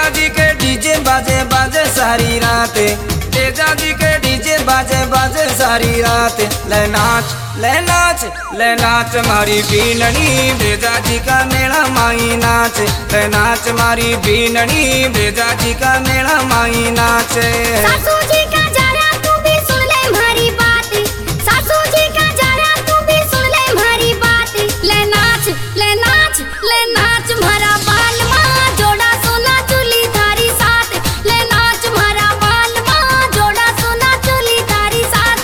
जी के डीजे बाजे बाजे सारी रात, तेजा जी के डीजे बाजे बाजे सारी रात। ले नाच ले नाच ले नाच मारी बीननी, तेजा जी का मेला माई नाच। ले नाच मारी बीननी, तेजा जी का मेला माई नाच। सासू जी का जरा तू भी सुन ले हमारी बात, सासू जी का जरा तू भी सुन ले हमारी बात। ले नाच ले नाच ले नाच मारा बाल माँ, जोड़ा सोना चुली थारी साथ। ले नाच मारा बाल माँ, जोड़ा सोना चुली थारी साथ।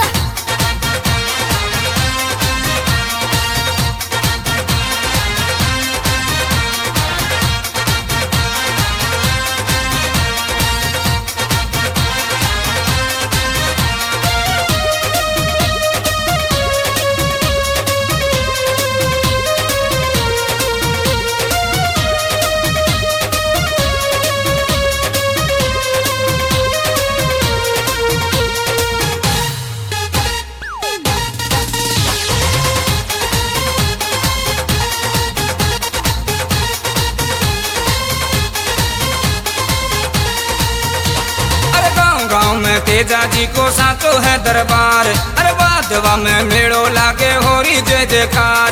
गाँव में तेजा जी को सातो है दरबार, अरे बादवा में मेड़ो लागे होरी जय जयकार।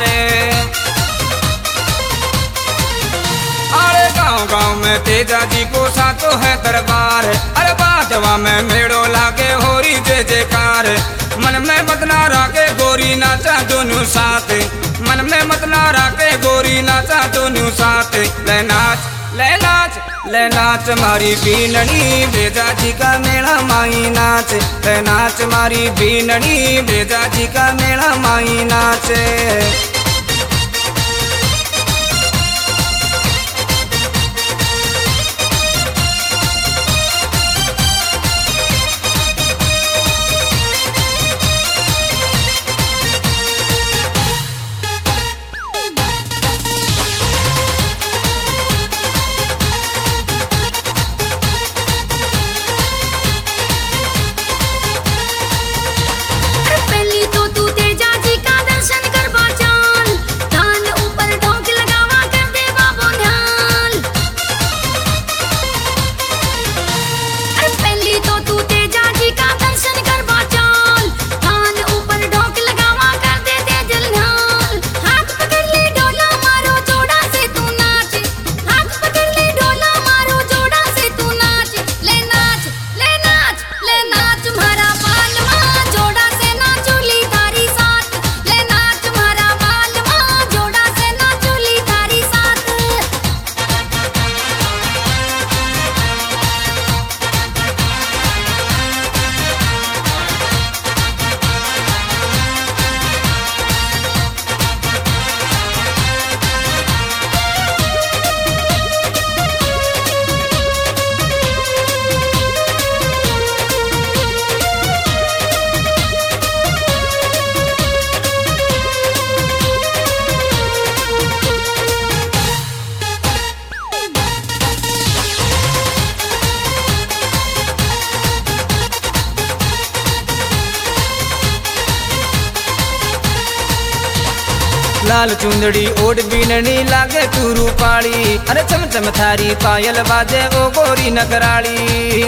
अरे गाँव गाँव में तेजा जी को सातो है दरबार, अरे बादवा में मेड़ो लागे होरी जय जयकार। मन में मत ना राके गोरी नाचा दोनों साथ, मन में मत ना राके गोरी नाचा दोनों साथ। ले नाच ले नाच ले नाच मारी बीननी, तेजा जी का मेला माई नाच। ले नाच मारी बीननी, तेजा जी का मेला माई नाच। पहली तो तू तेजा जी का दर्शन करवा चाल, कान ऊपर ढोक लगावा कर दे बाबो ध्यान। अरे पहली तो तू तेजा जी का दर्शन करवा चाल, कान ऊपर ढोक लगावा कर दे तेजल ध्यान। हाथ पकड़ ले डोला मारो जोड़ा से तू नाच, हाथ पकड़ ले डोला मारो जोड़ा से तू नाच। ले नाच ले नाच ले नाच मारा बाल माँ, जोड़ा से ना चुली थारी साथ। ले नाच मारा बाल माँ, जोड़ा से ना चुली थारी साथ। लाल चुंदड़ी ओढ़ बीननी लागे तू रूपाली, अरे चम चम थारी पायल बाजे ओ गोरी नगराली।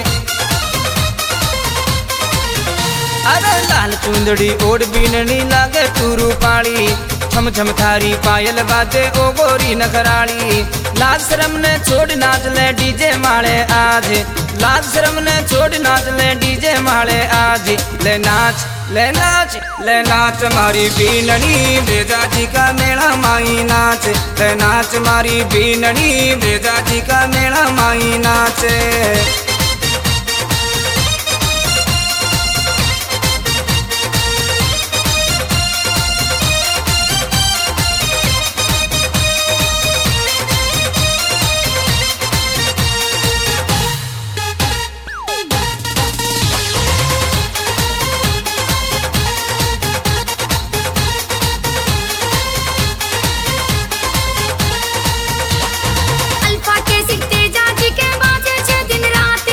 अरे लाल चुंदड़ी ओढ़ बीननी लागे तू रूपाली, छम छम थारी पायल बाजे ओ गोरी नगराली। लाज शर्म ने छोड़ नाच ले डीजे माले आज, लाज शर्म ने छोड़ नाच ले डीजे माले आज। ले नाच ले नाच ले नाच मारी बीननी, तेजा जी का मेला माई नाच। ले नाच मारी बीननी, तेजा जी का मेला माई नाच। अल्फा के सिख तेजा जी के बाजे 6 दिन रात।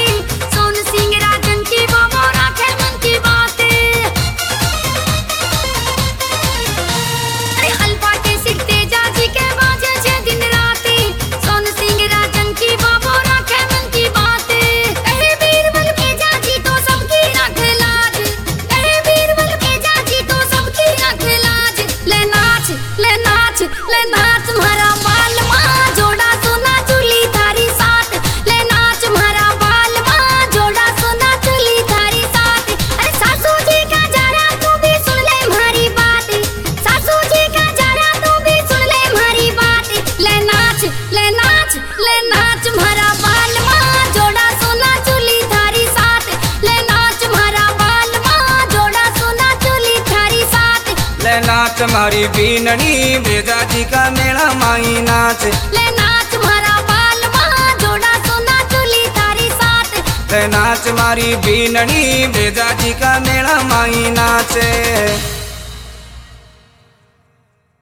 मारी बीननी बेजा जी का मेला माई नाच। ले नाच मारा बाल माँ जोड़ा सोना चुली तारी साथ। ले नाच मारी बीननी बेजा जी का मेला माई नाच।